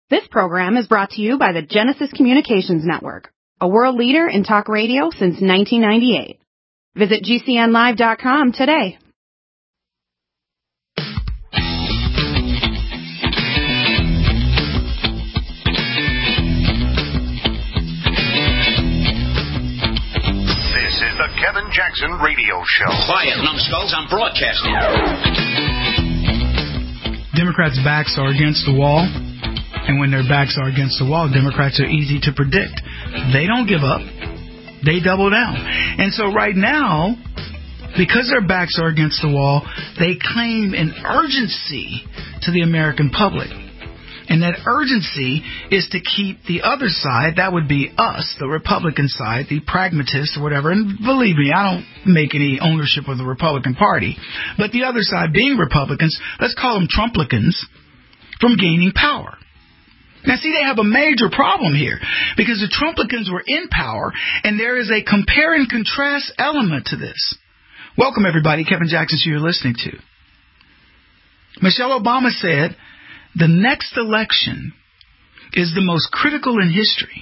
This program is brought to you by the Genesis Communications Network, a world leader in talk radio since 1998. Visit GCNlive.com today. This is the Kevin Jackson Radio Show. Quiet, numbskulls, I'm broadcasting. Democrats' backs are against the wall. And when their backs are against the wall, Democrats are easy to predict. They don't give up. They double down. And so right now, because their backs are against the wall, they claim an urgency to the American public. And that urgency is to keep the other side, that would be us, the Republican side, the pragmatists or whatever. And believe me, I don't make any ownership of the Republican Party. But the other side, being Republicans, let's call them Trumplicans, from gaining power. Now, see, they have a major problem here because the Trumplicans were in power, and there is a compare and contrast element to this. Welcome, everybody. Kevin Jackson, who you're listening to. Michelle Obama said the next election is the most critical in history.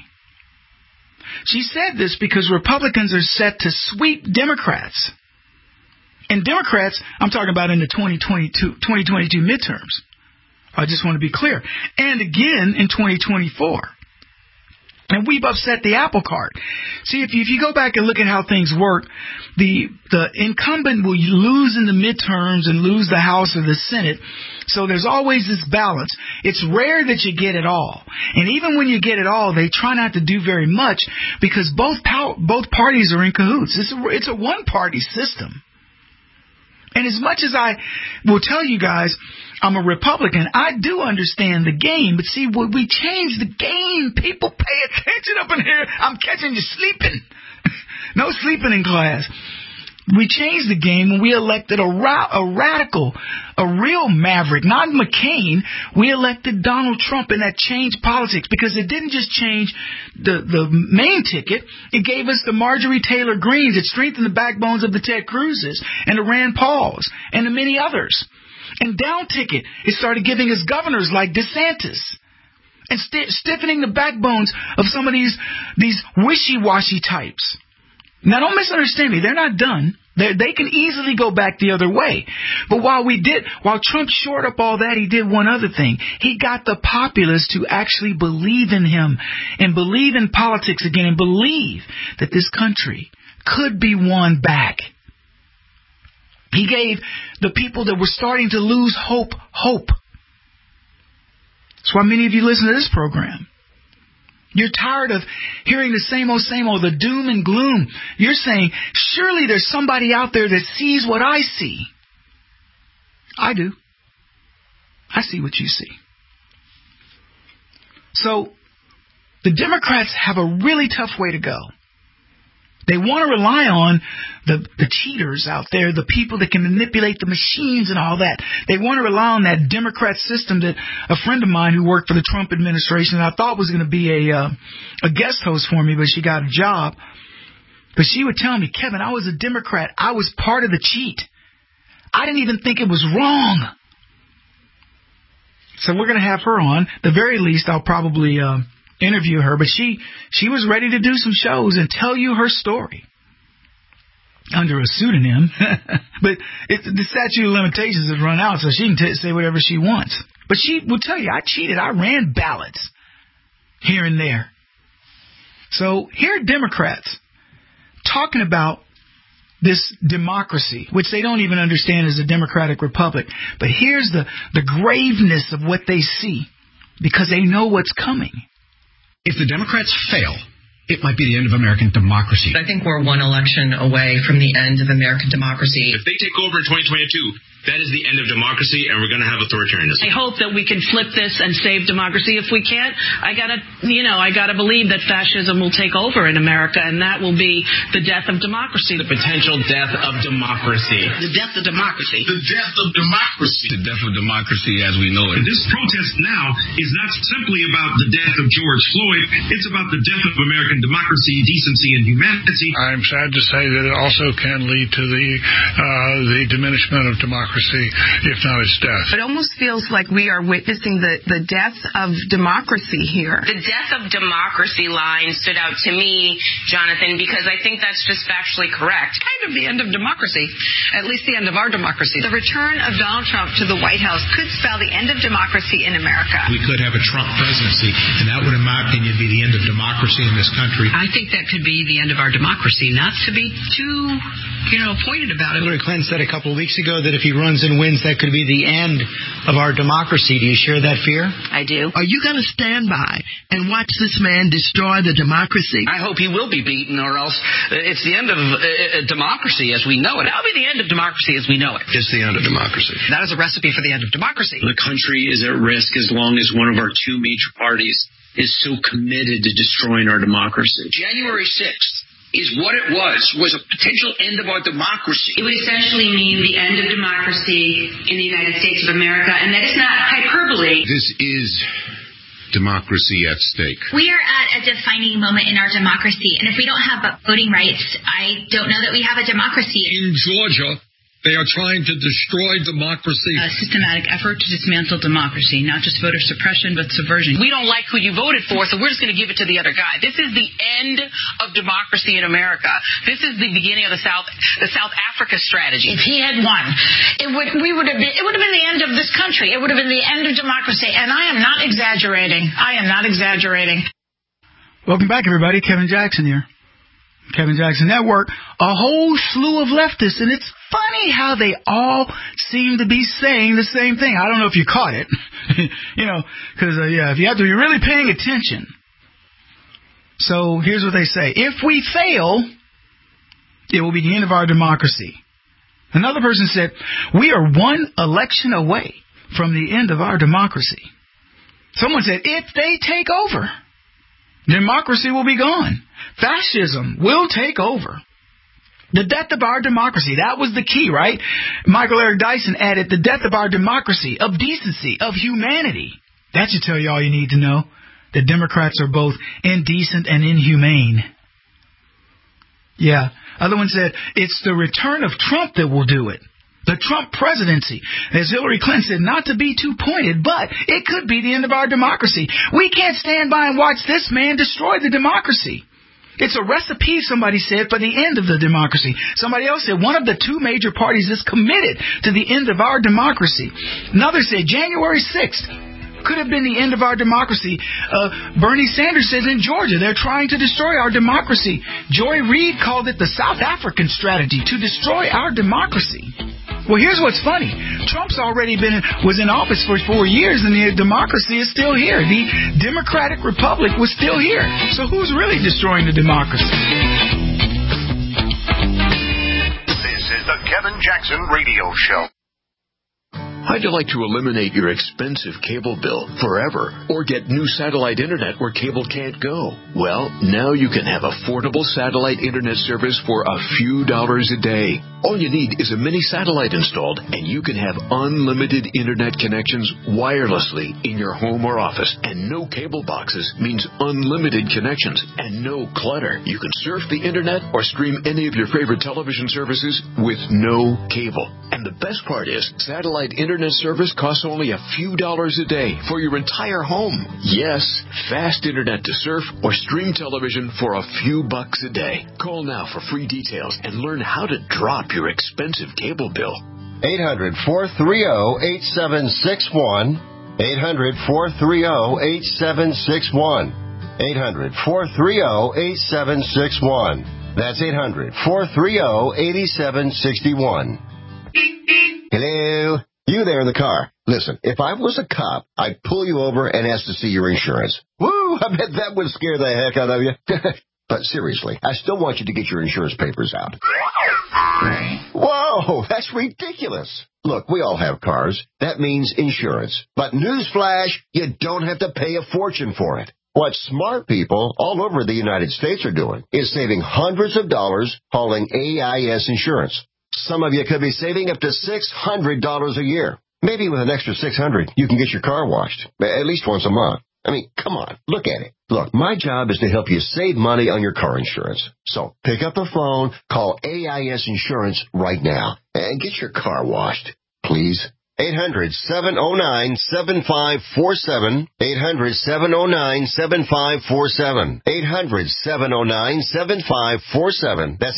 She said this because Republicans are set to sweep Democrats. And Democrats, I'm talking about in the 2022 midterms. I just want to be clear. And again in 2024. And we've upset the apple cart. See, if you go back and look at how things work, the incumbent will lose in the midterms and lose the House or the Senate. So there's always this balance. It's rare that you get it all. And even when you get it all, they try not to do very much because both parties are in cahoots. It's a one-party system. And as much as I will tell you guys, I'm a Republican, I do understand the game. But see, when we change the game, people pay attention up in here. I'm catching you sleeping. No sleeping in class. We changed the game when we elected a radical, a real maverick, not McCain. We elected Donald Trump, and that changed politics because it didn't just change the main ticket. It gave us the Marjorie Taylor Greens. It strengthened the backbones of the Ted Cruzes and the Rand Pauls and the many others. And down ticket, it started giving us governors like DeSantis and stiffening the backbones of some of these wishy-washy types. Now, don't misunderstand me. They're not done. They can easily go back the other way. But while Trump shored up all that, he did one other thing. He got the populace to actually believe in him and believe in politics again and believe that this country could be won back. He gave the people that were starting to lose hope. That's why many of you listen to this program. You're tired of hearing the same old, the doom and gloom. You're saying, surely there's somebody out there that sees what I see. I do. I see what you see. So, the Democrats have a really tough way to go. They want to rely on the cheaters out there, the people that can manipulate the machines and all that. They want to rely on that Democrat system that a friend of mine who worked for the Trump administration, I thought was going to be a guest host for me, but she got a job. But she would tell me, Kevin, I was a Democrat. I was part of the cheat. I didn't even think it was wrong. So we're going to have her on. At the very least, I'll probably interview her, but she was ready to do some shows and tell you her story under a pseudonym. But the statute of limitations has run out, so she can say whatever she wants. But she will tell you, I cheated. I ran ballots here and there. So here are Democrats talking about this democracy, which they don't even understand as a democratic republic. But here's the graveness of what they see because they know what's coming. If the Democrats fail, it might be the end of American democracy. I think we're one election away from the end of American democracy. If they take over in 2022, that is the end of democracy, and we're going to have authoritarianism. I hope that we can flip this and save democracy. If we can't, I gotta believe that fascism will take over in America, and that will be the death of democracy. The potential death of democracy. The death of democracy. The death of democracy. The death of democracy as we know it. This protest now is not simply about the death of George Floyd. It's about the death of American American democracy, decency, and humanity. I'm sad to say that it also can lead to the diminishment of democracy, if not its death. It almost feels like we are witnessing the death of democracy here. The death of democracy line stood out to me, Jonathan, because I think that's just factually correct. Kind of the end of democracy, at least the end of our democracy. The return of Donald Trump to the White House could spell the end of democracy in America. We could have a Trump presidency, and that would, in my opinion, be the end of democracy in this country. I think that could be the end of our democracy, not to be too, pointed about it. Hillary Clinton said a couple of weeks ago that if he runs and wins, that could be the end of our democracy. Do you share that fear? I do. Are you going to stand by and watch this man destroy the democracy? I hope he will be beaten, or else it's the end of democracy as we know it. That'll be the end of democracy as we know it. It's the end of democracy. That is a recipe for the end of democracy. The country is at risk as long as one of our two major parties is so committed to destroying our democracy. January 6th is what it was a potential end of our democracy. It would essentially mean the end of democracy in the United States of America, and that is not hyperbole. This is democracy at stake. We are at a defining moment in our democracy, and if we don't have voting rights, I don't know that we have a democracy. In Georgia, they are trying to destroy democracy. A systematic effort to dismantle democracy, not just voter suppression, but subversion. We don't like who you voted for, so we're just going to give it to the other guy. This is the end of democracy in America. This is the beginning of the South Africa strategy. If he had won, it would have been the end of this country. It would have been the end of democracy. And I am not exaggerating. Welcome back, everybody. Kevin Jackson here. Kevin Jackson Network, a whole slew of leftists, and it's funny how they all seem to be saying the same thing. I don't know if you caught it, because, if you have to be really paying attention. So here's what they say. If we fail, it will be the end of our democracy. Another person said, we are one election away from the end of our democracy. Someone said, if they take over, democracy will be gone. Fascism will take over. The death of our democracy. That was the key, right? Michael Eric Dyson added the death of our democracy, of decency, of humanity. That should tell you all you need to know. The Democrats are both indecent and inhumane. Yeah. Other one said, it's the return of Trump that will do it. The Trump presidency. As Hillary Clinton said, not to be too pointed, but it could be the end of our democracy. We can't stand by and watch this man destroy the democracy. It's a recipe, somebody said, for the end of the democracy. Somebody else said, one of the two major parties is committed to the end of our democracy. Another said, January 6th could have been the end of our democracy. Bernie Sanders says in Georgia, they're trying to destroy our democracy. Joy Reid called it the South African strategy to destroy our democracy. Well, here's what's funny. Trump's already was in office for 4 years, and the democracy is still here. The Democratic Republic was still here. So who's really destroying the democracy? This is the Kevin Jackson Radio Show. How'd you like to eliminate your expensive cable bill forever or get new satellite internet where cable can't go? Well, now you can have affordable satellite internet service for a few dollars a day. All you need is a mini satellite installed, and you can have unlimited internet connections wirelessly in your home or office. And no cable boxes means unlimited connections and no clutter. You can surf the internet or stream any of your favorite television services with no cable. And the best part is, satellite internet service costs only a few dollars a day for your entire home. Yes, fast internet to surf or stream television for a few bucks a day. Call now for free details and learn how to drop your expensive cable bill. 800-430-8761. 800-430-8761. 800-430-8761. That's 800-430-8761. Hello? You there in the car. Listen, if I was a cop, I'd pull you over and ask to see your insurance. Woo! I bet that would scare the heck out of you. But seriously, I still want you to get your insurance papers out. Whoa, that's ridiculous. Look, we all have cars. That means insurance. But newsflash, you don't have to pay a fortune for it. What smart people all over the United States are doing is saving hundreds of dollars hauling AIS insurance. Some of you could be saving up to $600 a year. Maybe with an extra $600, you can get your car washed, at least once a month. I mean, come on, look at it. Look, my job is to help you save money on your car insurance. So pick up the phone, call AIS Insurance right now, and get your car washed, please. 800-709-7547. 800-709-7547. 800-709-7547. That's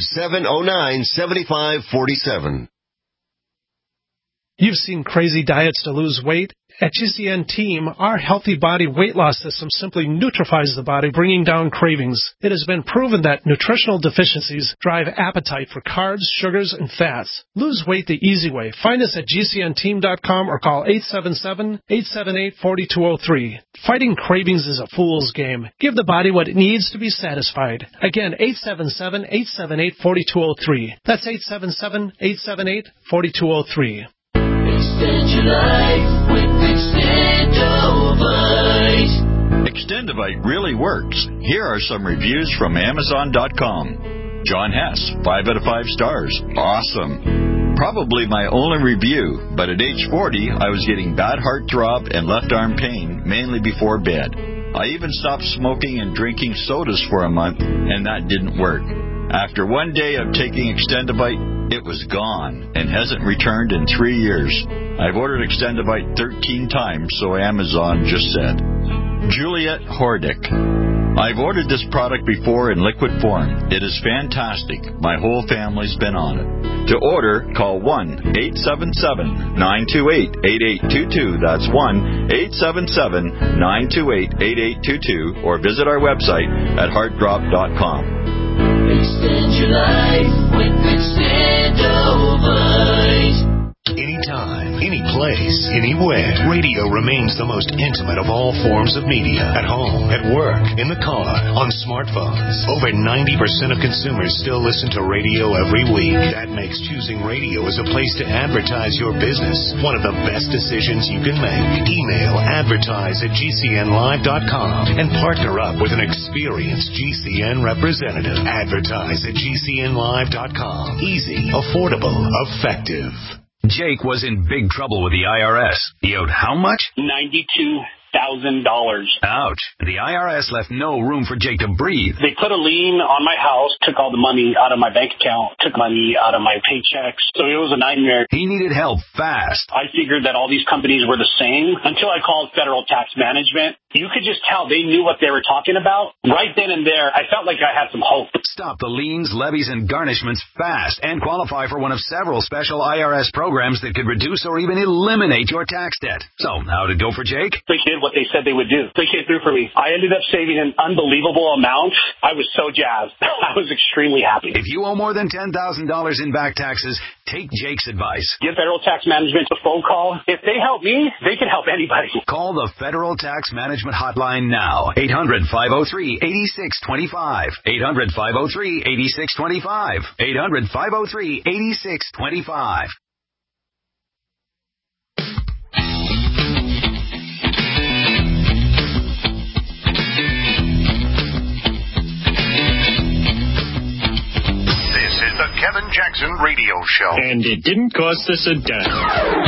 800-709-7547. You've seen crazy diets to lose weight. At GCN Team, our healthy body weight loss system simply neutralizes the body, bringing down cravings. It has been proven that nutritional deficiencies drive appetite for carbs, sugars, and fats. Lose weight the easy way. Find us at GCNteam.com or call 877-878-4203. Fighting cravings is a fool's game. Give the body what it needs to be satisfied. Again, 877-878-4203. That's 877-878-4203. Extend your life with Extendovite. Extendovite really works. Here are some reviews from Amazon.com. John Hess, 5 out of 5 stars. Awesome. Probably my only review, but at age 40, I was getting bad heart throb and left arm pain, mainly before bed. I even stopped smoking and drinking sodas for a month, and that didn't work. After one day of taking Extendovite, it was gone and hasn't returned in 3 years. I've ordered Extendovite 13 times, so Amazon just said. Juliet Hordick. I've ordered this product before in liquid form. It is fantastic. My whole family's been on it. To order, call 1-877-928-8822. That's 1-877-928-8822. Or visit our website at heartdrop.com. Extend your life with Extendovite. Anytime, any place, anywhere, radio remains the most intimate of all forms of media. At home, at work, in the car, on smartphones. Over 90% of consumers still listen to radio every week. That makes choosing radio as a place to advertise your business one of the best decisions you can make. Email advertise@gcnlive.com and partner up with an experienced GCN representative. Advertise at gcnlive.com. Easy, affordable, effective. Jake was in big trouble with the IRS. He owed how much? $92,000. Ouch. The IRS left no room for Jake to breathe. They put a lien on my house, took all the money out of my bank account, took money out of my paychecks. So it was a nightmare. He needed help fast. I figured that all these companies were the same until I called Federal Tax Management. You could just tell they knew what they were talking about. Right then and there, I felt like I had some hope. Stop the liens, levies, and garnishments fast and qualify for one of several special IRS programs that could reduce or even eliminate your tax debt. So, how'd it go for Jake? They did what they said they would do. They came through for me. I ended up saving an unbelievable amount. I was so jazzed. I was extremely happy. If you owe more than $10,000 in back taxes, take Jake's advice. Give Federal Tax Management a phone call. If they help me, they can help anybody. Call the Federal Tax Management Hotline now. 800-503-8625. 800-503-8625. 800-503-8625. This is the Kevin Jackson Radio Show. And it didn't cost us a dime.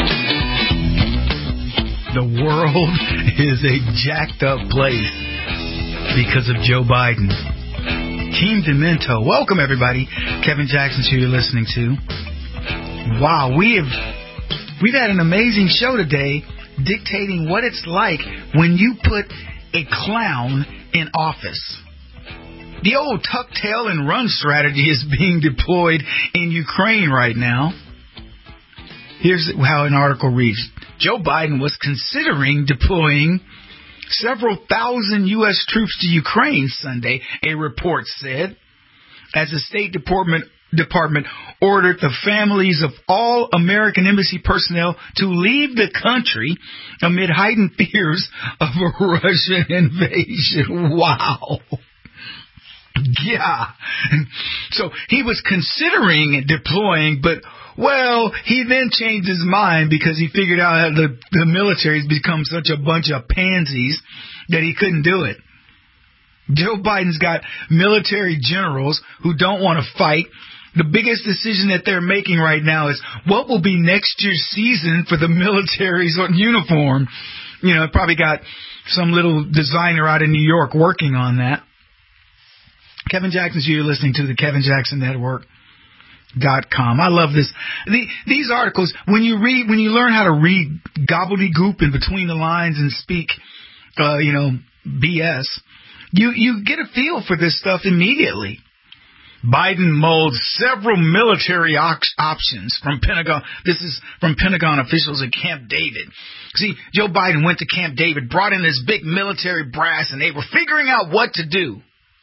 The world is a jacked up place because of Joe Biden. Team Demento. Welcome, everybody. Kevin Jackson, who you're listening to. Wow, we've had an amazing show today dictating what it's like when you put a clown in office. The old tuck tail and run strategy is being deployed in Ukraine right now. Here's how an article reads. Joe Biden was considering deploying several thousand U.S. troops to Ukraine Sunday, a report said, as the State Department ordered the families of all American embassy personnel to leave the country amid heightened fears of a Russian invasion. Wow. Yeah. So he was considering deploying, but, well, he then changed his mind because he figured out that the military's become such a bunch of pansies that he couldn't do it. Joe Biden's got military generals who don't want to fight. The biggest decision that they're making right now is what will be next year's season for the military's uniform. Probably got some little designer out in New York working on that. Kevin Jackson's you're listening to the Kevin Jackson Network.com. I love this. These articles, when you learn how to read gobbledygook in between the lines and speak, BS, you get a feel for this stuff immediately. Biden mulled several military options from Pentagon. This is from Pentagon officials at Camp David. See, Joe Biden went to Camp David, brought in this big military brass, and they were figuring out what to do.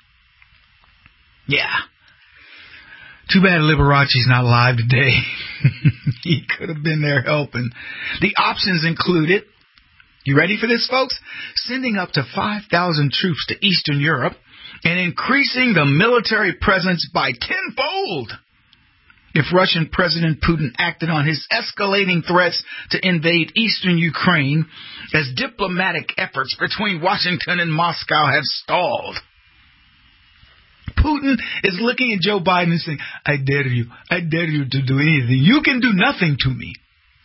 Yeah. Too bad Liberace's not alive today. He could have been there helping. The options included, you ready for this, folks? Sending up to 5,000 troops to Eastern Europe and increasing the military presence by tenfold if Russian President Putin acted on his escalating threats to invade eastern Ukraine as diplomatic efforts between Washington and Moscow have stalled. Putin is looking at Joe Biden and saying, I dare you to do anything. You can do nothing to me.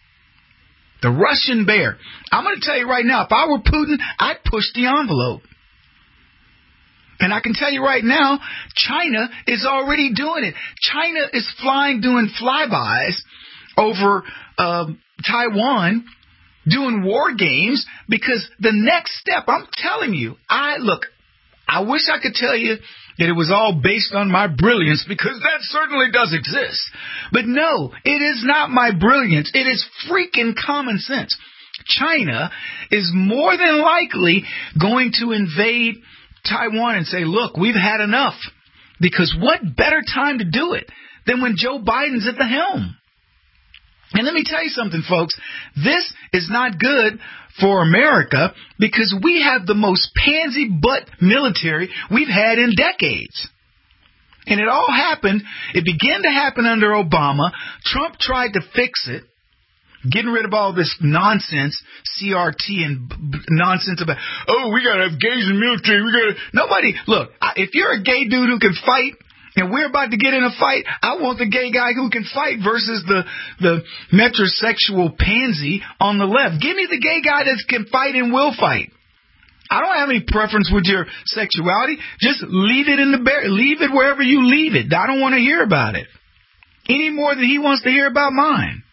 The Russian bear. I'm going to tell you right now, if I were Putin, I'd push the envelope. And I can tell you right now, China is already doing it. China is doing flybys over Taiwan, doing war games, because the next step, I'm telling you, I wish I could tell you that it was all based on my brilliance, because that certainly does exist. But no, it is not my brilliance. It is freaking common sense. China is more than likely going to invade Taiwan and say, look, we've had enough. Because what better time to do it than when Joe Biden's at the helm? And let me tell you something, folks. This is not good for America, because we have the most pansy butt military we've had in decades. And it began to happen under Obama. Trump tried to fix it, getting rid of all this nonsense, CRT and nonsense about, we got to have gays in the military. Look, if you're a gay dude who can fight, and we're about to get in a fight, I want the gay guy who can fight versus the metrosexual pansy on the left. Give me the gay guy that can fight and will fight. I don't have any preference with your sexuality. Just leave it leave it wherever you leave it. I don't want to hear about it any more than he wants to hear about mine.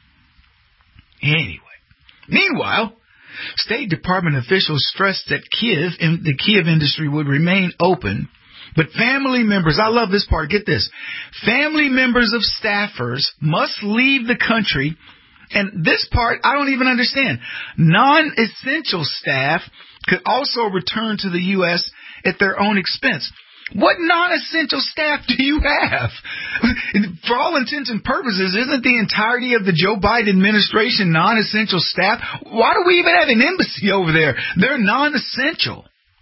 Anyway, meanwhile, State Department officials stressed that the Kiev industry would remain open, but family members, I love this part, get this, family members of staffers must leave the country, and this part I don't even understand. Non-essential staff could also return to the U.S. at their own expense. What non-essential staff do you have? For all intents and purposes, isn't the entirety of the Joe Biden administration non-essential staff? Why do we even have an embassy over there? They're non-essential.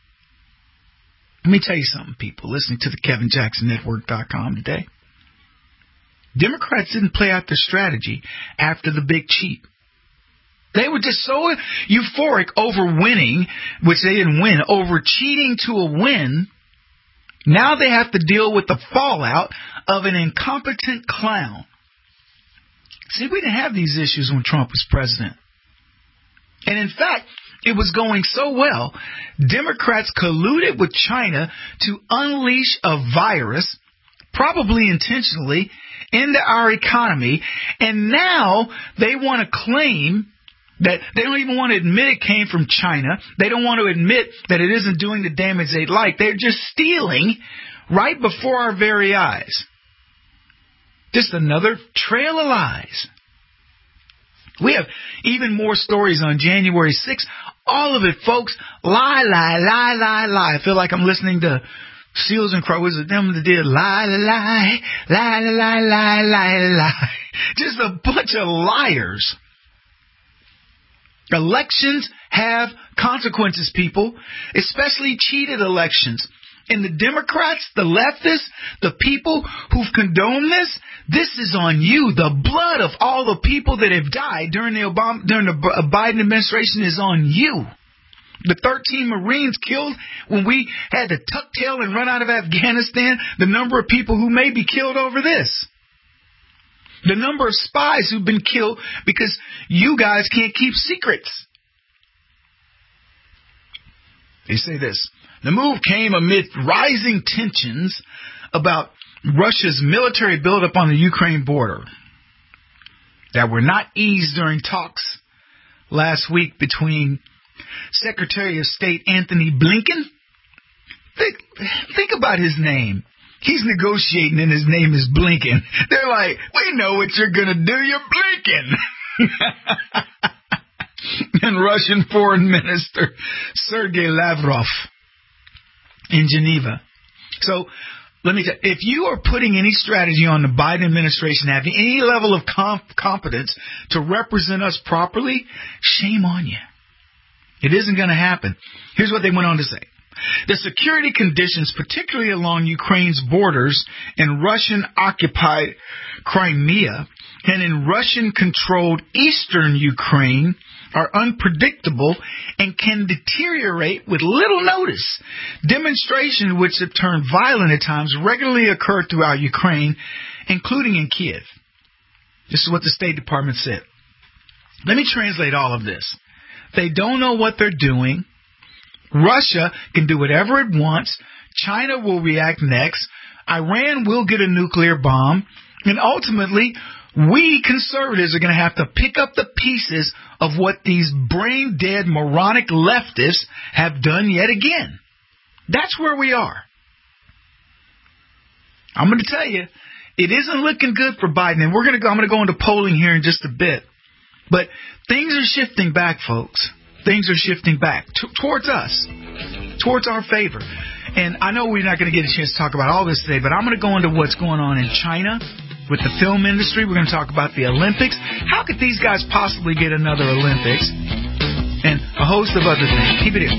Let me tell you something, people listening to the KevinJacksonNetwork.com today. Democrats didn't play out their strategy after the big cheat. They were just so euphoric over winning, which they didn't win, over cheating to a win. Now they have to deal with the fallout of an incompetent clown. See, we didn't have these issues when Trump was president. And in fact, it was going so well, Democrats colluded with China to unleash a virus, probably intentionally, into our economy. And now they want to claim that they don't even want to admit it came from China. They don't want to admit that it isn't doing the damage they'd like. They're just stealing right before our very eyes. Just another trail of lies. We have even more stories on January 6th. All of it, folks, lie, lie, lie, lie, lie. I feel like I'm listening to Seals and Crow. Was it them that did lie, lie, lie, lie, lie, lie, lie? Just a bunch of liars. Elections have consequences, people, especially cheated elections. And the Democrats, the leftists, the people who've condoned this is on you. The blood of all the people that have died during the Biden administration is on you. The 13 Marines killed when we had to tuck tail and run out of Afghanistan, the number of people who may be killed over this. The number of spies who've been killed because you guys can't keep secrets. They say this. The move came amid rising tensions about Russia's military buildup on the Ukraine border that were not eased during talks last week between Secretary of State Anthony Blinken. Think about his name. He's negotiating and his name is Blinken. They're like, we know what you're going to do. You're blinking. And Russian Foreign Minister Sergei Lavrov in Geneva. So let me tell you, if you are putting any strategy on the Biden administration, having any level of competence to represent us properly, shame on you. It isn't going to happen. Here's what they went on to say. The security conditions, particularly along Ukraine's borders in Russian-occupied Crimea and in Russian-controlled eastern Ukraine, are unpredictable and can deteriorate with little notice. Demonstrations, which have turned violent at times, regularly occur throughout Ukraine, including in Kiev. This is what the State Department said. Let me translate all of this. They don't know what they're doing. Russia can do whatever it wants. China will react next. Iran will get a nuclear bomb. And ultimately, we conservatives are going to have to pick up the pieces of what these brain-dead, moronic leftists have done yet again. That's where we are. I'm going to tell you, it isn't looking good for Biden. And I'm going to go into polling here in just a bit. But things are shifting back, folks. Things are shifting back towards us, towards our favor. And I know we're not going to get a chance to talk about all this today, but I'm going to go into what's going on in China with the film industry. We're going to talk about the Olympics. How could these guys possibly get another Olympics? And a host of other things. Keep it here.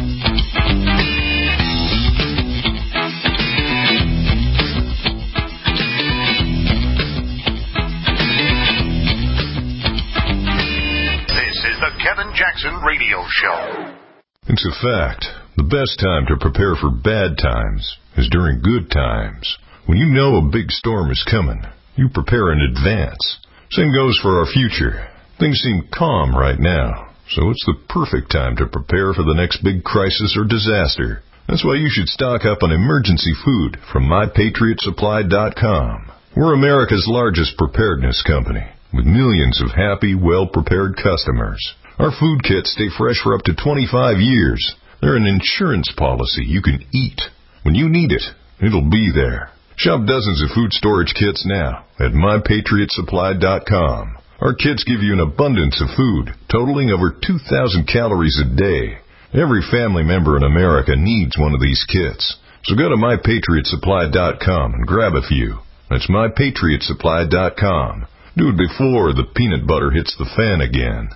Kevin Jackson Radio Show. It's a fact. The best time to prepare for bad times is during good times. When you know a big storm is coming, you prepare in advance. Same goes for our future. Things seem calm right now, so it's the perfect time to prepare for the next big crisis or disaster. That's why you should stock up on emergency food from MyPatriotSupply.com. We're America's largest preparedness company, with millions of happy, well-prepared customers. Our food kits stay fresh for up to 25 years. They're an insurance policy you can eat. When you need it, it'll be there. Shop dozens of food storage kits now at MyPatriotSupply.com. Our kits give you an abundance of food, totaling over 2,000 calories a day. Every family member in America needs one of these kits. So go to MyPatriotSupply.com and grab a few. That's MyPatriotSupply.com. Do it before the peanut butter hits the fan again.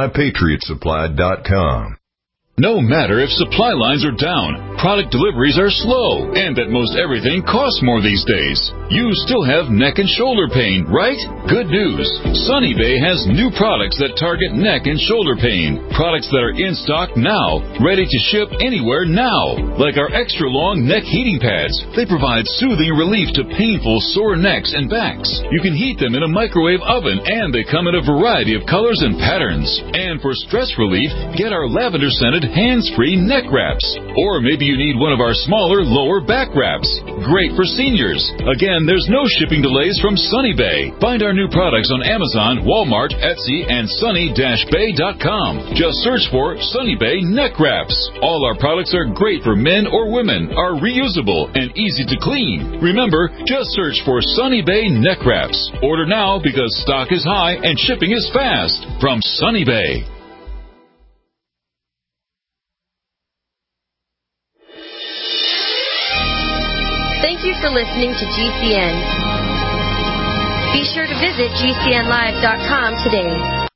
MyPatriotSupply.com. No matter if supply lines are down, product deliveries are slow, and that most everything costs more these days, you still have neck and shoulder pain, right? Good news. Sunny Bay has new products that target neck and shoulder pain. Products that are in stock now, ready to ship anywhere now. Like our extra long neck heating pads. They provide soothing relief to painful sore necks and backs. You can heat them in a microwave oven, and they come in a variety of colors and patterns. And for stress relief, get our lavender scented hands-free neck wraps. Or maybe you need one of our smaller lower back wraps. Great for seniors. Again, there's no shipping delays from Sunny Bay. Find our new products on Amazon, Walmart, Etsy, and sunny-bay.com. Just search for Sunny Bay neck wraps. All our products are great for men or women, are reusable, and easy to clean. Remember, just search for Sunny Bay neck wraps. Order now because stock is high and shipping is fast. From Sunny Bay. Thank you for listening to GCN. Be sure to visit GCNlive.com today.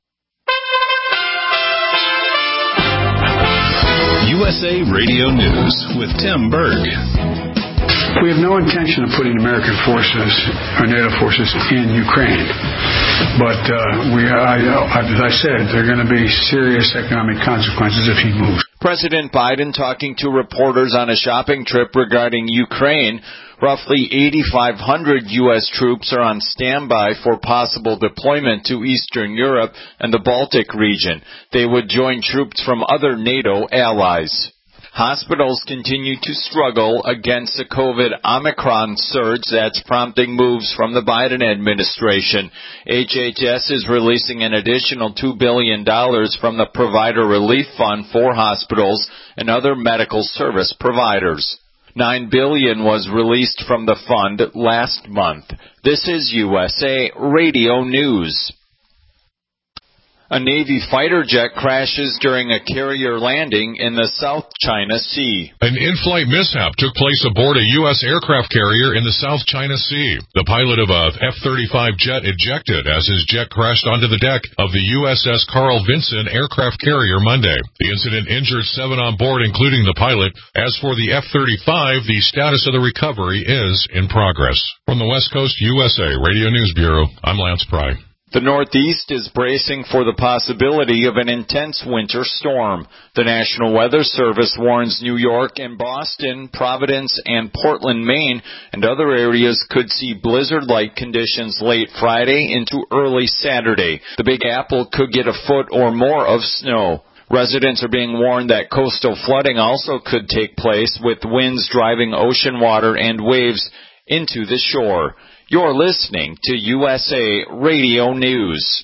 USA Radio News with Tim Berg. We have no intention of putting American forces or NATO forces in Ukraine. But as I said, there are going to be serious economic consequences if he moves. President Biden talking to reporters on a shopping trip regarding Ukraine. Roughly 8,500 U.S. troops are on standby for possible deployment to Eastern Europe and the Baltic region. They would join troops from other NATO allies. Hospitals continue to struggle against the COVID Omicron surge that's prompting moves from the Biden administration. HHS is releasing an additional $2 billion from the Provider Relief Fund for hospitals and other medical service providers. $9 billion was released from the fund last month. This is USA Radio News. A Navy fighter jet crashes during a carrier landing in the South China Sea. An in-flight mishap took place aboard a U.S. aircraft carrier in the South China Sea. The pilot of a F-35 jet ejected as his jet crashed onto the deck of the USS Carl Vinson aircraft carrier Monday. The incident injured 7 on board, including the pilot. As for the F-35, the status of the recovery is in progress. From the West Coast USA Radio News Bureau, I'm Lance Pry. The Northeast is bracing for the possibility of an intense winter storm. The National Weather Service warns New York and Boston, Providence, and Portland, Maine, and other areas could see blizzard-like conditions late Friday into early Saturday. The Big Apple could get a foot or more of snow. Residents are being warned that coastal flooding also could take place, with winds driving ocean water and waves into the shore. You're listening to USA Radio News.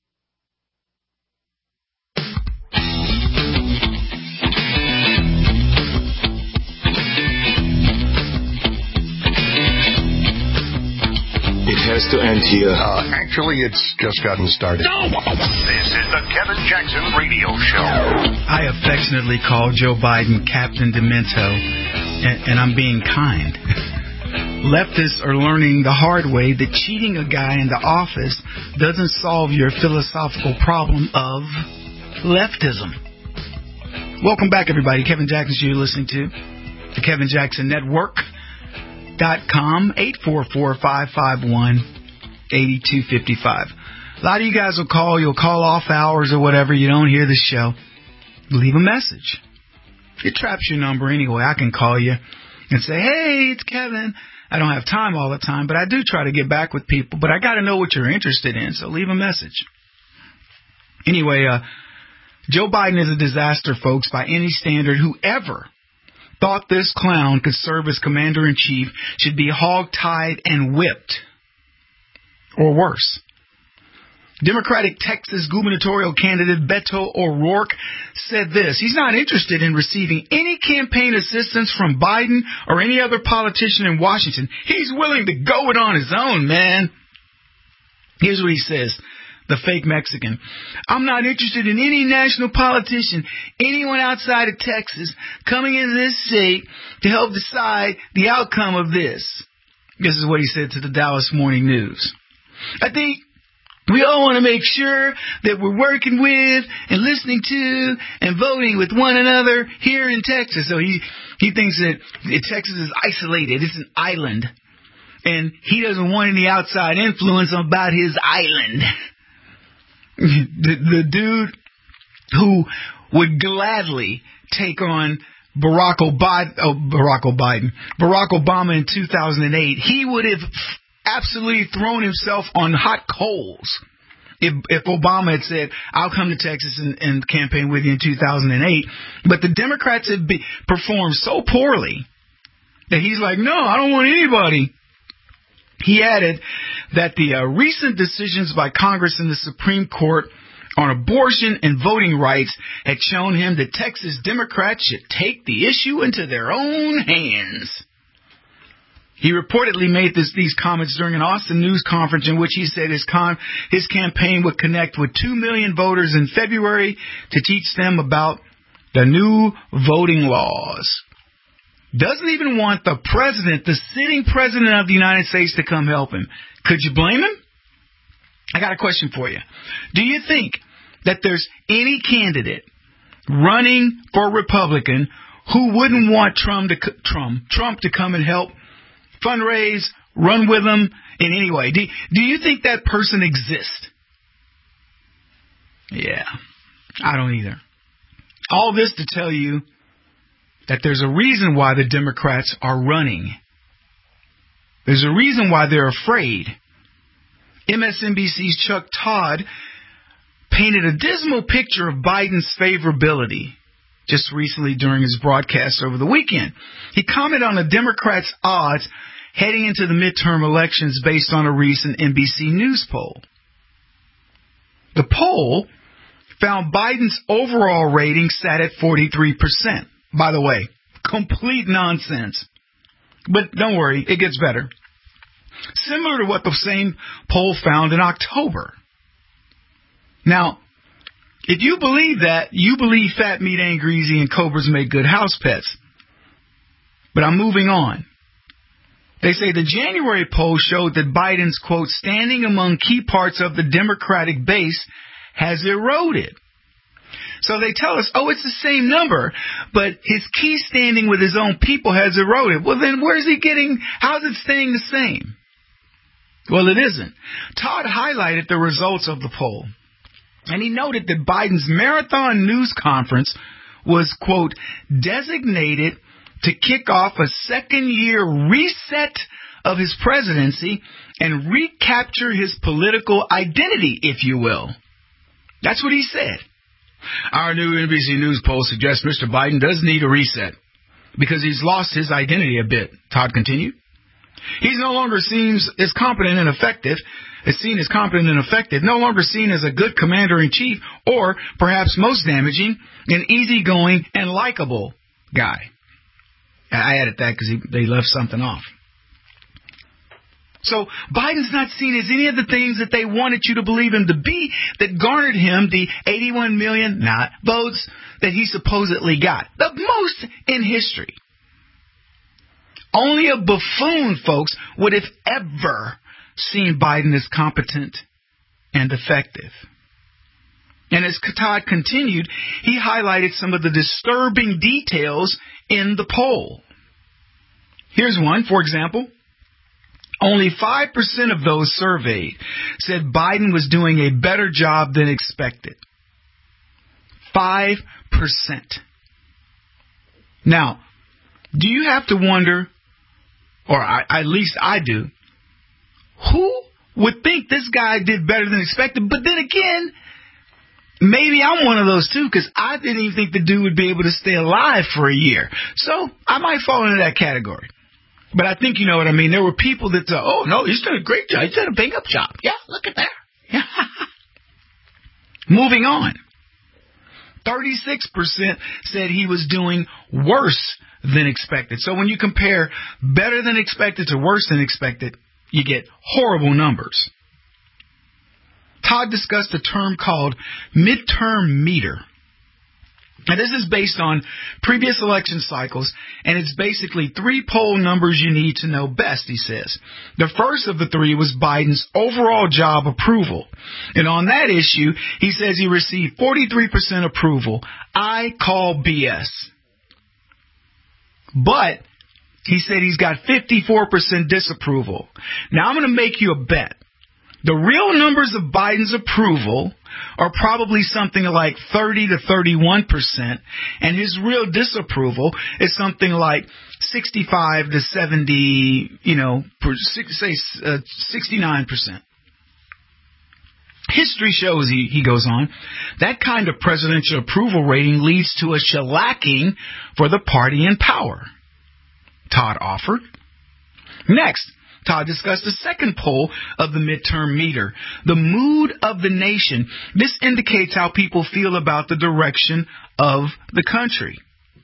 It has to end here. Actually, it's just gotten started. No! This is the Kevin Jackson Radio Show. I affectionately call Joe Biden Captain Demento, and I'm being kind. Leftists are learning the hard way that cheating a guy in the office doesn't solve your philosophical problem of leftism. Welcome back, everybody. Kevin Jackson, you're listening to the Kevin Jackson Network.com, 844-551-8255. A lot of you guys will call. You'll call off hours or whatever. You don't hear the show. Leave a message. It traps your number anyway. I can call you and say, hey, it's Kevin. I don't have time all the time, but I do try to get back with people. But I got to know what you're interested in, so leave a message. Anyway, Joe Biden is a disaster, folks, by any standard. Whoever thought this clown could serve as commander-in-chief should be hog-tied and whipped, or worse. Democratic Texas gubernatorial candidate Beto O'Rourke said this. He's not interested in receiving any campaign assistance from Biden or any other politician in Washington. He's willing to go it on his own, man. Here's what he says, the fake Mexican. I'm not interested in any national politician, anyone outside of Texas, coming into this state to help decide the outcome of this. This is what he said to the Dallas Morning News. I think we all want to make sure that we're working with and listening to and voting with one another here in Texas. So he thinks that Texas is isolated. It's an island. And he doesn't want any outside influence about his island. The dude who would gladly take on Barack Obama in 2008, he would have absolutely thrown himself on hot coals if Obama had said, I'll come to Texas and campaign with you in 2008. But the Democrats have performed so poorly that he's like, no, I don't want anybody. He added that the recent decisions by Congress and the Supreme Court on abortion and voting rights had shown him that Texas Democrats should take the issue into their own hands. He reportedly made these comments during an Austin news conference in which he said his campaign would connect with 2 million voters in February to teach them about the new voting laws. Doesn't even want the president, the sitting president of the United States, to come help him. Could you blame him? I got a question for you. Do you think that there's any candidate running for Republican who wouldn't want Trump to come and help fundraise, run with them in any way? Do you think that person exists? Yeah, I don't either. All this to tell you that there's a reason why the Democrats are running. There's a reason why they're afraid. MSNBC's Chuck Todd painted a dismal picture of Biden's favorability. just recently during his broadcast over the weekend. He commented on the Democrats' odds heading into the midterm elections based on a recent NBC News poll. The poll found Biden's overall rating sat at 43%. By the way, complete nonsense. But don't worry, it gets better. Similar to what the same poll found in October. Now, if you believe that, you believe fat meat ain't greasy and cobras make good house pets. But I'm moving on. They say the January poll showed that Biden's, quote, standing among key parts of the Democratic base has eroded. So they tell us, oh, it's the same number, but his key standing with his own people has eroded. Well, then where's he getting, how's it staying the same? Well, it isn't. Todd highlighted the results of the poll, and he noted that Biden's marathon news conference was, quote, designated to kick off a second-year reset of his presidency and recapture his political identity, if you will. That's what he said. Our new NBC News poll suggests Mr. Biden does need a reset because he's lost his identity a bit, Todd continued. He's no longer seen as competent and effective, no longer seen as a good commander-in-chief, or, perhaps most damaging, an easygoing and likable guy. I added that because they left something off. So Biden's not seen as any of the things that they wanted you to believe him to be that garnered him the 81 million votes that he supposedly got. The most in history. Only a buffoon, folks, would have ever seen Biden as competent and effective. And as Todd continued, he highlighted some of the disturbing details in the poll. Here's one, for example. Only 5% of those surveyed said Biden was doing a better job than expected. 5%. Now, do you have to wonder, or at least I do, who would think this guy did better than expected? But then again, maybe I'm one of those too, because I didn't even think the dude would be able to stay alive for a year. So I might fall into that category. But I think you know what I mean. There were people that said, oh, no, he's done a great job. He's done a bang-up job. Yeah, look at that. Yeah. Moving on. 36% said he was doing worse than expected. So when you compare better than expected to worse than expected, you get horrible numbers. Todd discussed a term called midterm meter. Now, this is based on previous election cycles, and it's basically 3 poll numbers you need to know best, he says. The first of the 3 was Biden's overall job approval. And on that issue, he says he received 43% approval. I call BS. But he said he's got 54% disapproval. Now, I'm going to make you a bet. The real numbers of Biden's approval are probably something like 30 to 31%, and his real disapproval is something like 65 to 70, say 69%. History shows, he goes on, that kind of presidential approval rating leads to a shellacking for the party in power, Todd offered. Next, Todd discussed the second poll of the midterm meter, the mood of the nation. This indicates how people feel about the direction of the country.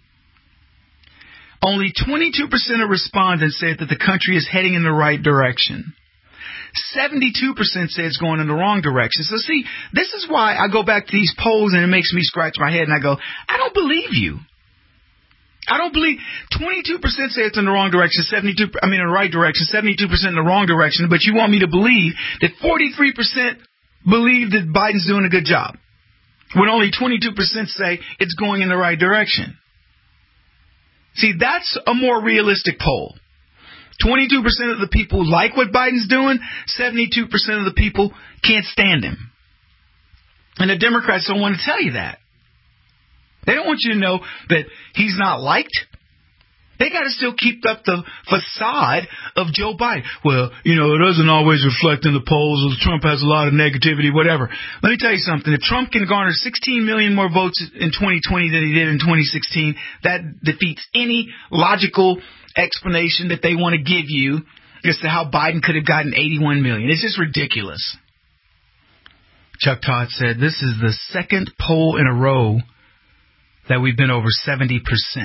Only 22% of respondents said that the country is heading in the right direction. 72% say it's going in the wrong direction. So see, this is why I go back to these polls and it makes me scratch my head and I go, I don't believe you. I don't believe 22% say it's in the wrong direction, in the right direction, 72% in the wrong direction, but you want me to believe that 43% believe that Biden's doing a good job, when only 22% say it's going in the right direction. See, that's a more realistic poll. 22% of the people like what Biden's doing, 72% of the people can't stand him. And the Democrats don't want to tell you that. They don't want you to know that he's not liked. They got to still keep up the facade of Joe Biden. Well, it doesn't always reflect in the polls. Trump has a lot of negativity, whatever. Let me tell you something. If Trump can garner 16 million more votes in 2020 than he did in 2016, that defeats any logical explanation that they want to give you as to how Biden could have gotten 81 million. It's just ridiculous. Chuck Todd said, this is the second poll in a row that we've been over 70%.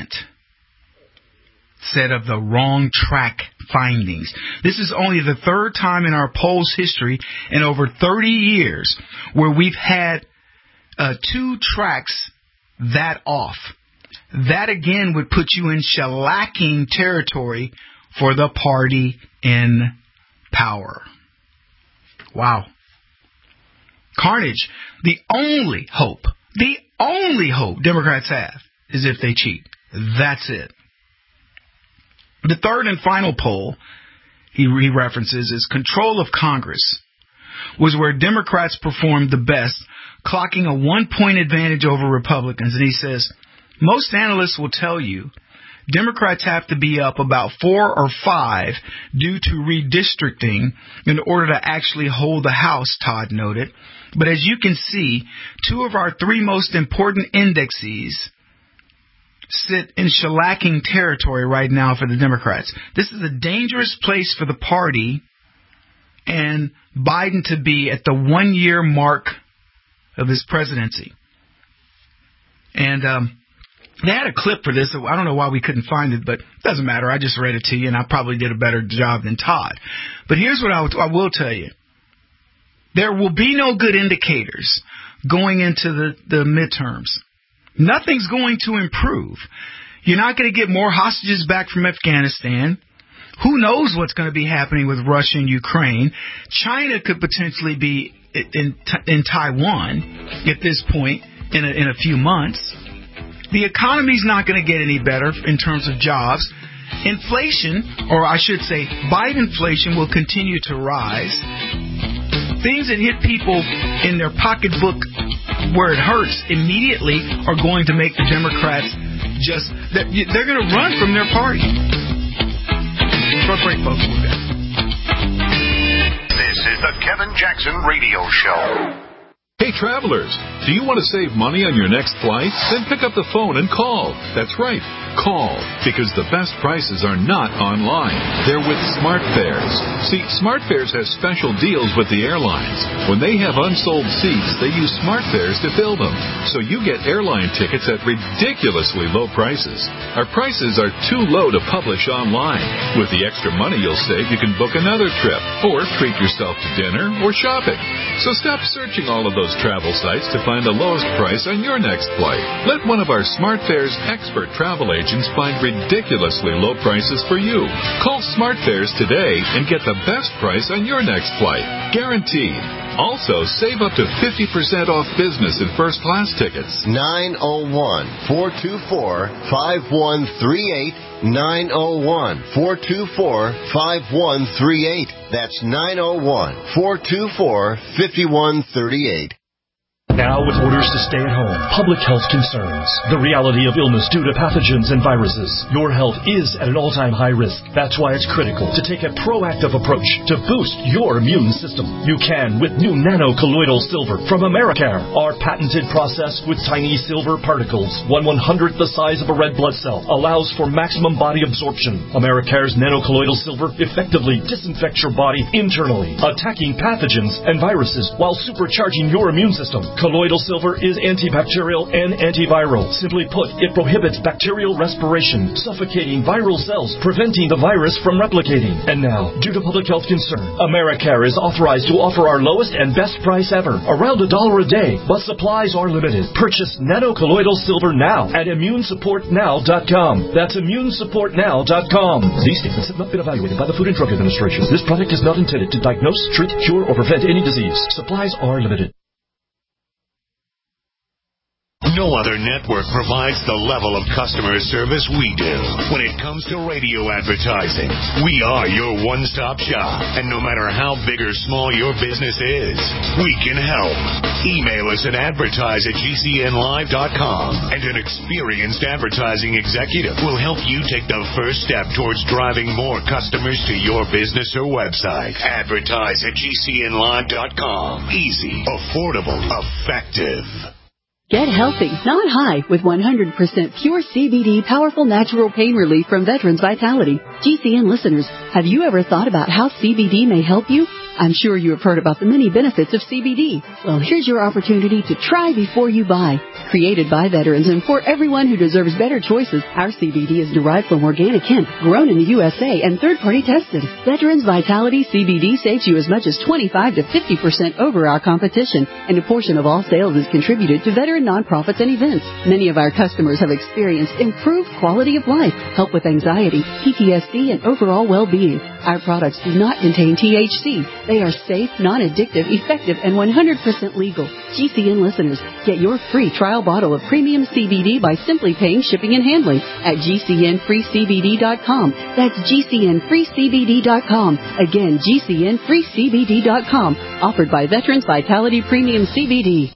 Said of the wrong track findings. This is only the third time in our polls history in over 30 years where we've had 2 tracks that off. That again would put you in shellacking territory for the party in power. Wow. Carnage. The only hope Democrats have is if they cheat. That's it. The third and final poll he references is control of Congress, was where Democrats performed the best, clocking a 1-point advantage over Republicans. And he says, most analysts will tell you Democrats have to be up about 4 or 5 due to redistricting in order to actually hold the House, Todd noted. But as you can see, 2 of our 3 most important indexes sit in shellacking territory right now for the Democrats. This is a dangerous place for the party and Biden to be at the 1-year mark of his presidency. And they had a clip for this. I don't know why we couldn't find it, but it doesn't matter. I just read it to you, and I probably did a better job than Todd. But here's what I will tell you. There will be no good indicators going into the midterms. Nothing's going to improve. You're not going to get more hostages back from Afghanistan. Who knows what's going to be happening with Russia and Ukraine? China could potentially be in Taiwan at this point in a few months. The economy's not going to get any better in terms of jobs. Inflation, or I should say Bidenflation, will continue to rise. Things that hit people in their pocketbook where it hurts immediately are going to make the Democrats they're going to run from their party. Short break, folks. We'll be back. This is the Kevin Jackson Radio Show. Hey, travelers, do you want to save money on your next flight? Then pick up the phone and call. That's right, call, because the best prices are not online. They're with SmartFares. See, SmartFares has special deals with the airlines. When they have unsold seats, they use SmartFares to fill them. So you get airline tickets at ridiculously low prices. Our prices are too low to publish online. With the extra money you'll save, you can book another trip or treat yourself to dinner or shopping. So stop searching all of those travel sites to find the lowest price on your next flight. Let one of our SmartFares expert travel agents find ridiculously low prices for you. Call SmartFares today and get the best price on your next flight. Guaranteed. Also, save up to 50% off business and first class tickets. 901-424-5138. 901-424-5138. That's 901-424-5138. Now with orders to stay at home, public health concerns, the reality of illness due to pathogens and viruses, your health is at an all-time high risk. That's why it's critical to take a proactive approach to boost your immune system. You can with new nano-colloidal silver from Americare. Our patented process with tiny silver particles, 1/100th the size of a red blood cell, allows for maximum body absorption. Americare's nano-colloidal silver effectively disinfects your body internally, attacking pathogens and viruses while supercharging your immune system. Colloidal silver is antibacterial and antiviral. Simply put, it prohibits bacterial respiration, suffocating viral cells, preventing the virus from replicating. And now, due to public health concern, Americare is authorized to offer our lowest and best price ever, around $1 a day, but supplies are limited. Purchase nano-colloidal silver now at ImmuneSupportNow.com. That's ImmuneSupportNow.com. These statements have not been evaluated by the Food and Drug Administration. This product is not intended to diagnose, treat, cure, or prevent any disease. Supplies are limited. No other network provides the level of customer service we do. When it comes to radio advertising, we are your one-stop shop. And no matter how big or small your business is, we can help. Email us at advertise@gcnlive.com, and an experienced advertising executive will help you take the first step towards driving more customers to your business or website. Advertise@gcnlive.com. Easy, affordable, effective. Get healthy, not high, with 100% pure CBD powerful natural pain relief from Veterans Vitality. GCN listeners, have you ever thought about how CBD may help you? I'm sure you have heard about the many benefits of CBD. Well, here's your opportunity to try before you buy. Created by veterans and for everyone who deserves better choices, our CBD is derived from organic hemp, grown in the USA, and third-party tested. Veterans Vitality CBD saves you as much as 25 to 50% over our competition, and a portion of all sales is contributed to veteran nonprofits and events. Many of our customers have experienced improved quality of life, help with anxiety, PTSD, and overall well-being. Our products do not contain THC. They are safe, non-addictive, effective, and 100% legal. GCN listeners, get your free trial bottle of premium CBD by simply paying shipping and handling at GCNFreeCBD.com. That's GCNFreeCBD.com. Again, GCNFreeCBD.com. Offered by Veterans Vitality Premium CBD.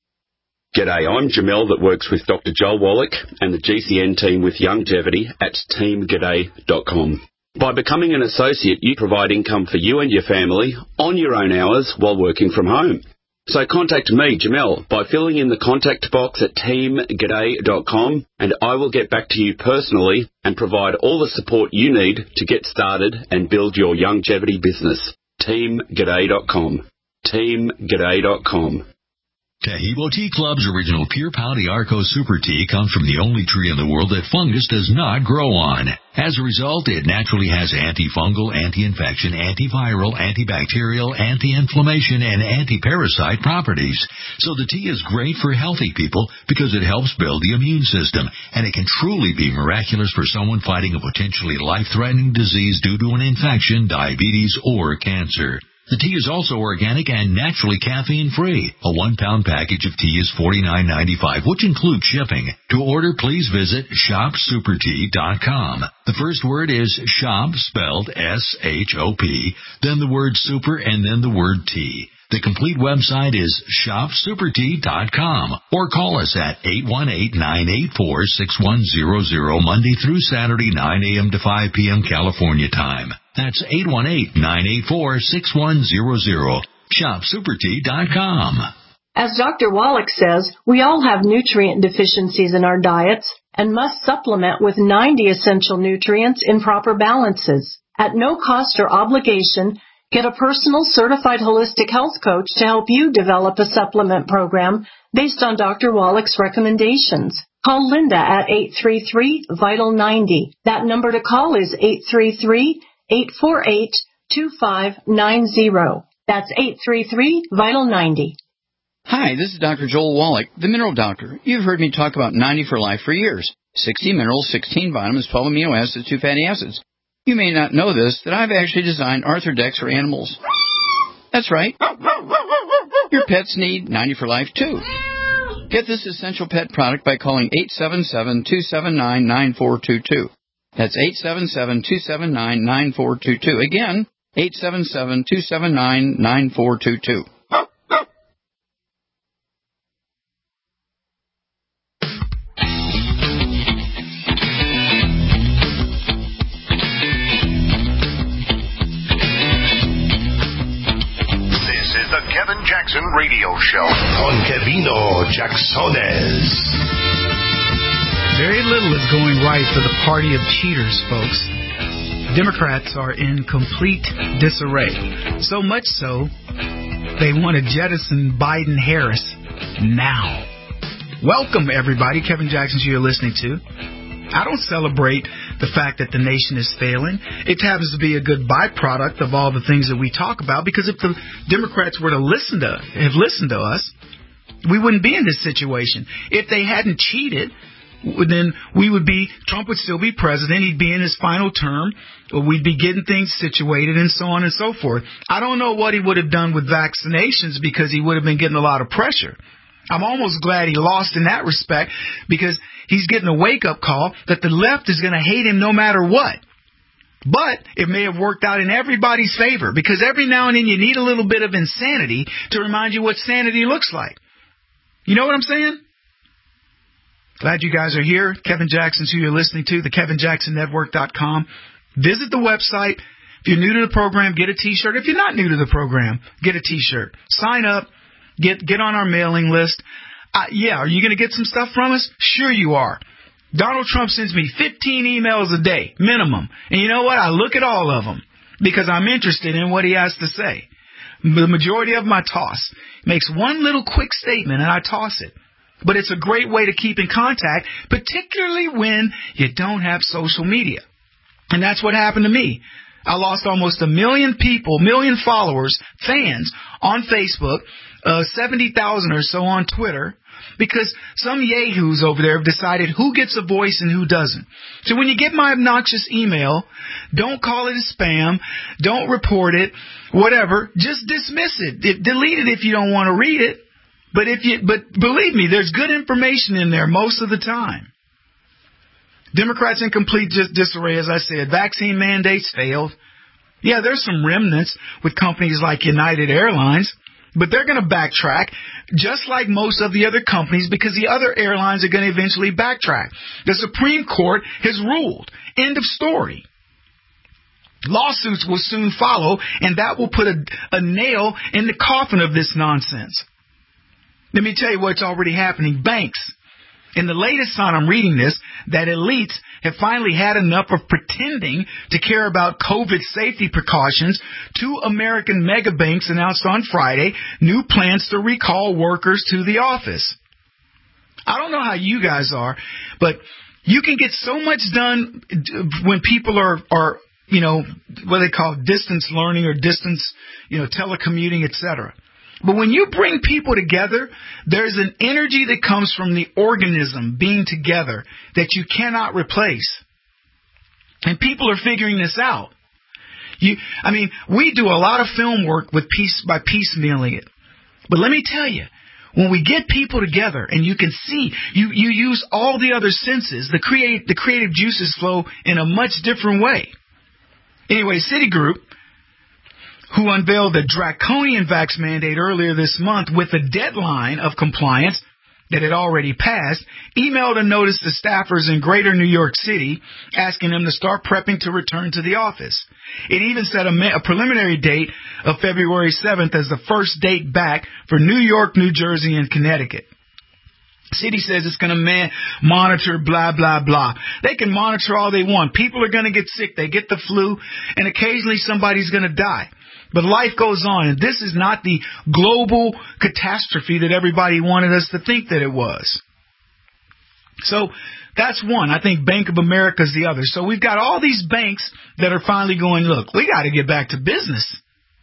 G'day, I'm Jamel that works with Dr. Joel Wallach and the GCN team with Longevity at teamg'day.com. By becoming an associate, you provide income for you and your family on your own hours while working from home. So contact me, Jamel, by filling in the contact box at teamg'day.com, and I will get back to you personally and provide all the support you need to get started and build your longevity business. teamg'day.com. teamg'day.com. Tahibo Tea Club's original Pure Pau d'Arco Super Tea comes from the only tree in the world that fungus does not grow on. As a result, it naturally has antifungal, anti-infection, antiviral, antibacterial, anti-inflammation, and anti-parasite properties. So the tea is great for healthy people because it helps build the immune system, and it can truly be miraculous for someone fighting a potentially life-threatening disease due to an infection, diabetes, or cancer. The tea is also organic and naturally caffeine-free. A 1-pound package of tea is $49.95, which includes shipping. To order, please visit shopsupertea.com. The first word is shop, spelled S-H-O-P, then the word super, and then the word tea. The complete website is shopsupertea.com, or call us at 818-984-6100 Monday through Saturday, 9 a.m. to 5 p.m. California time. That's 818-984-6100. shopsupertea.com. As Dr. Wallach says, we all have nutrient deficiencies in our diets and must supplement with 90 essential nutrients in proper balances. At no cost or obligation, get a personal certified holistic health coach to help you develop a supplement program based on Dr. Wallach's recommendations. Call Linda at 833-VITAL-90. That number to call is 833-848-2590. That's 833-VITAL-90. Hi, this is Dr. Joel Wallach, the Mineral Doctor. You've heard me talk about 90 for Life for years. 60 minerals, 16 vitamins, 12 amino acids, 2 fatty acids. You may not know this, that I've actually designed Arthrodex for animals. That's right. Your pets need 90 for Life, too. Get this essential pet product by calling 877-279-9422. That's 877-279-9422. Again, 877-279-9422. Kevin Jackson Radio Show. On Kevino Jacksones. Very little is going right for the party of cheaters, folks. Democrats are in complete disarray. So much so, they want to jettison Biden-Harris now. Welcome, everybody. Kevin Jackson, you're listening to. I don't celebrate the fact that the nation is failing. It happens to be a good byproduct of all the things that we talk about, because if the Democrats were to listen to us, we wouldn't be in this situation. If they hadn't cheated, then Trump would still be president. He'd be in his final term. We'd be getting things situated and so on and so forth. I don't know what he would have done with vaccinations, because he would have been getting a lot of pressure. I'm almost glad he lost in that respect because he's getting a wake-up call that the left is going to hate him no matter what. But it may have worked out in everybody's favor because every now and then you need a little bit of insanity to remind you what sanity looks like. You know what I'm saying? Glad you guys are here. Kevin Jackson's who you're listening to, the KevinJacksonNetwork.com. Visit the website. If you're new to the program, get a T-shirt. If you're not new to the program, get a T-shirt. Sign up. Get on our mailing list. Are you going to get some stuff from us? Sure you are. Donald Trump sends me 15 emails a day, minimum. And you know what? I look at all of them because I'm interested in what he has to say. The majority of them I toss. Makes one little quick statement and I toss it. But it's a great way to keep in contact, particularly when you don't have social media. And that's what happened to me. I lost almost 1 million people, followers, fans on Facebook, 70,000 or so on Twitter, because some yahoos over there have decided who gets a voice and who doesn't. So when you get my obnoxious email, don't call it a spam, don't report it, whatever, just dismiss it. Delete it if you don't want to read it. But believe me, there's good information in there most of the time. Democrats in complete disarray, as I said. Vaccine mandates failed. Yeah, there's some remnants with companies like United Airlines, but they're going to backtrack just like most of the other companies because the other airlines are going to eventually backtrack. The Supreme Court has ruled. End of story. Lawsuits will soon follow, and that will put a nail in the coffin of this nonsense. Let me tell you what's already happening. Banks. In the latest sign, I'm reading this, that elites have finally had enough of pretending to care about COVID safety precautions. 2 American mega banks announced on Friday new plans to recall workers to the office. I don't know how you guys are, but you can get so much done when people are what they call distance learning or distance, telecommuting, etc. But when you bring people together, there's an energy that comes from the organism being together that you cannot replace. And people are figuring this out. We do a lot of film work by piecemealing it. But let me tell you, when we get people together and you can see, you use all the other senses, the creative juices flow in a much different way. Anyway, Citigroup, who unveiled the draconian vax mandate earlier this month with a deadline of compliance that had already passed, emailed a notice to staffers in greater New York City asking them to start prepping to return to the office. It even set a preliminary date of February 7th as the first date back for New York, New Jersey, and Connecticut. City says it's going to monitor blah, blah, blah. They can monitor all they want. People are going to get sick. They get the flu, and occasionally somebody's going to die. But life goes on, and this is not the global catastrophe that everybody wanted us to think that it was. So that's one. I think Bank of America is the other. So we've got all these banks that are finally going, look, we got to get back to business.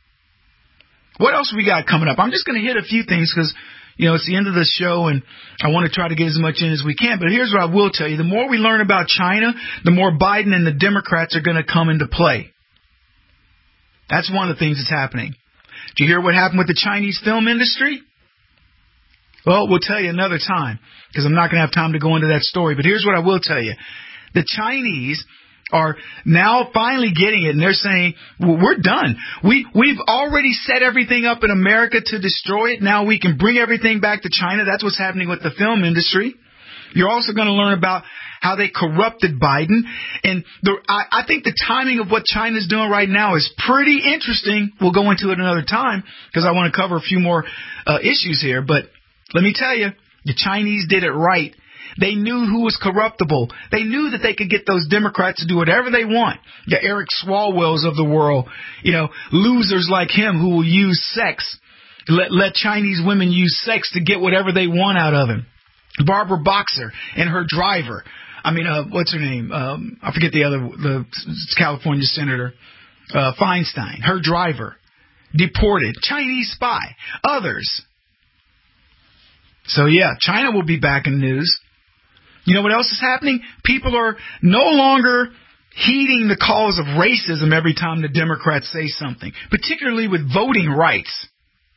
What else we got coming up? I'm just going to hit a few things because, it's the end of the show, and I want to try to get as much in as we can. But here's what I will tell you. The more we learn about China, the more Biden and the Democrats are going to come into play. That's one of the things that's happening. Did you hear what happened with the Chinese film industry? Well, we'll tell you another time because I'm not going to have time to go into that story. But here's what I will tell you. The Chinese are now finally getting it, and they're saying, well, we're done. We've already set everything up in America to destroy it. Now we can bring everything back to China. That's what's happening with the film industry. You're also going to learn about how they corrupted Biden. And I think the timing of what China's doing right now is pretty interesting. We'll go into it another time because I want to cover a few more issues here. But let me tell you, the Chinese did it right. They knew who was corruptible. They knew that they could get those Democrats to do whatever they want. The Eric Swalwells of the world, losers like him who will use sex. Let Chinese women use sex to get whatever they want out of him. Barbara Boxer and her driver. What's her name? I forget the California senator. Feinstein. Her driver. Deported. Chinese spy. Others. So yeah, China will be back in the news. You know what else is happening? People are no longer heeding the calls of racism every time the Democrats say something, particularly with voting rights.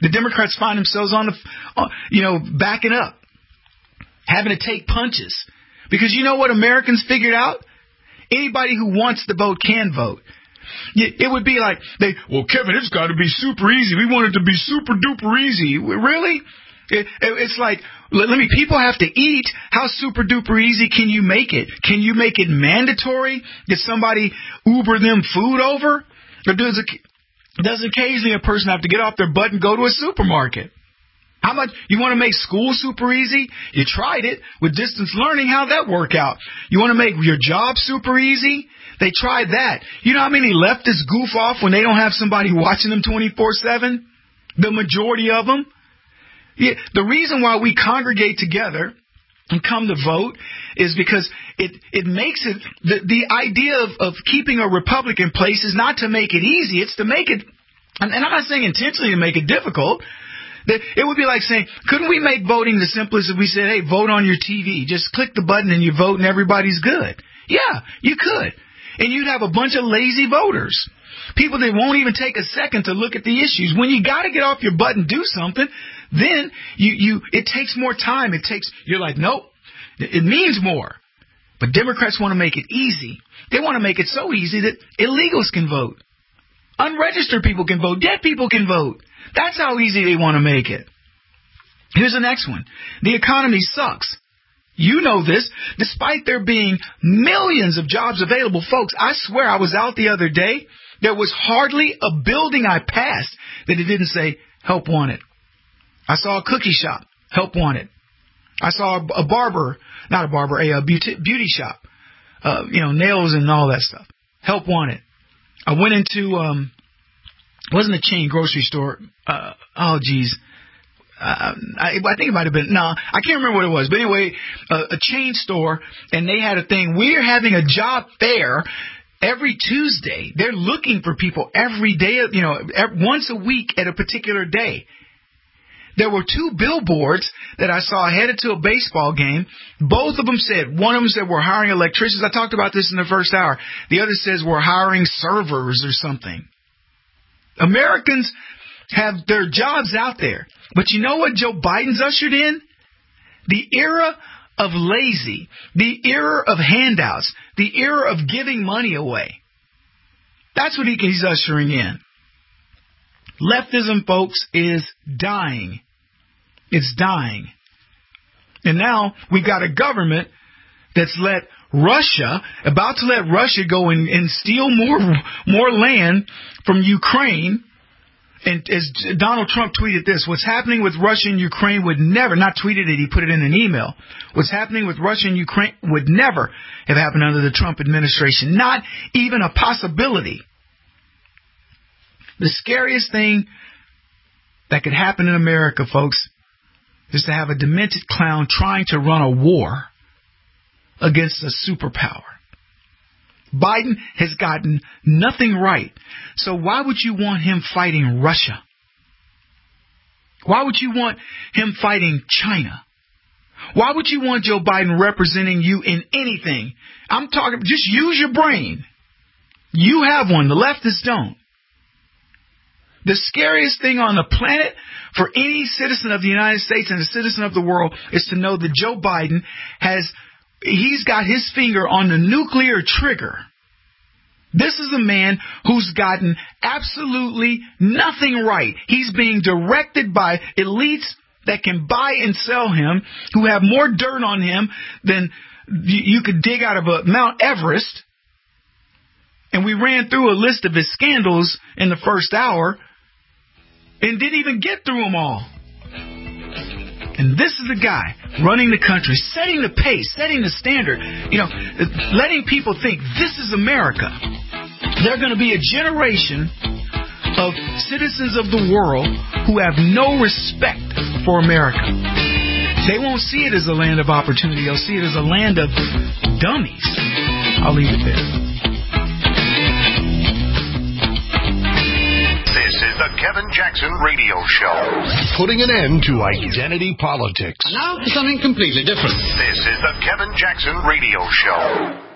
The Democrats find themselves backing up, having to take punches. Because you know what Americans figured out? Anybody who wants to vote can vote. It would be like, Kevin, it's got to be super easy. We want it to be super duper easy. Really? It's like, people have to eat. How super duper easy can you make it? Can you make it mandatory? Does somebody Uber them food over? Or does occasionally a person have to get off their butt and go to a supermarket? How much you want to make school super easy? You tried it with distance learning. How'd that work out? You want to make your job super easy? They tried that. You know how many leftists goof off when they don't have somebody watching them 24/7? The majority of them. Yeah, the reason why we congregate together and come to vote is because it makes it, the idea of keeping a republic in place is not to make it easy, it's to make it, and I'm not saying intentionally to make it difficult. It would be like saying, couldn't we make voting the simplest if we said, hey, vote on your TV, just click the button and you vote and everybody's good? Yeah, you could. And you'd have a bunch of lazy voters. People that won't even take a second to look at the issues. When you got to get off your butt and do something, then it takes more time. You're like, nope, it means more. But Democrats want to make it easy. They want to make it so easy that illegals can vote. Unregistered people can vote. Dead people can vote. That's how easy they want to make it. Here's the next one. The economy sucks. You know this. Despite there being millions of jobs available, folks, I swear I was out the other day. There was hardly a building I passed that it didn't say, help wanted. I saw a cookie shop, help wanted. I saw a beauty shop, nails and all that stuff, help wanted. I went into, wasn't a chain grocery store. I think it might have been, I can't remember what it was. But anyway, a chain store, and they had a thing. We're having a job fair every Tuesday. They're looking for people every day, once a week at a particular day. There were 2 billboards that I saw headed to a baseball game. Both of them said, one of them said we're hiring electricians. I talked about this in the first hour. The other says we're hiring servers or something. Americans have their jobs out there. But you know what Joe Biden's ushered in? The era of lazy, the era of handouts, the era of giving money away. That's what he's ushering in. Leftism, folks, is dying. It's dying. And now we've got a government that's about to let Russia go and steal more land from Ukraine. And as Donald Trump tweeted this, what's happening with Russia and Ukraine would never, not tweeted it, he put it in an email. What's happening with Russia and Ukraine would never have happened under the Trump administration. Not even a possibility. The scariest thing that could happen in America, folks, is to have a demented clown trying to run a war against a superpower. Biden has gotten nothing right. So why would you want him fighting Russia? Why would you want him fighting China? Why would you want Joe Biden representing you in anything? I'm talking, just use your brain. You have one. The leftists don't. The scariest thing on the planet for any citizen of the United States and a citizen of the world is to know that Joe Biden he's got his finger on the nuclear trigger. This is a man who's gotten absolutely nothing right. He's being directed by elites that can buy and sell him, who have more dirt on him than you could dig out of a Mount Everest. And we ran through a list of his scandals in the first hour and didn't even get through them all. And this is the guy running the country, setting the pace, setting the standard, letting people think this is America. There are going to be a generation of citizens of the world who have no respect for America. They won't see it as a land of opportunity. They'll see it as a land of dummies. I'll leave it there. This is the Kevin Jackson Radio Show. Putting an end to identity politics. Now for something completely different. This is the Kevin Jackson Radio Show.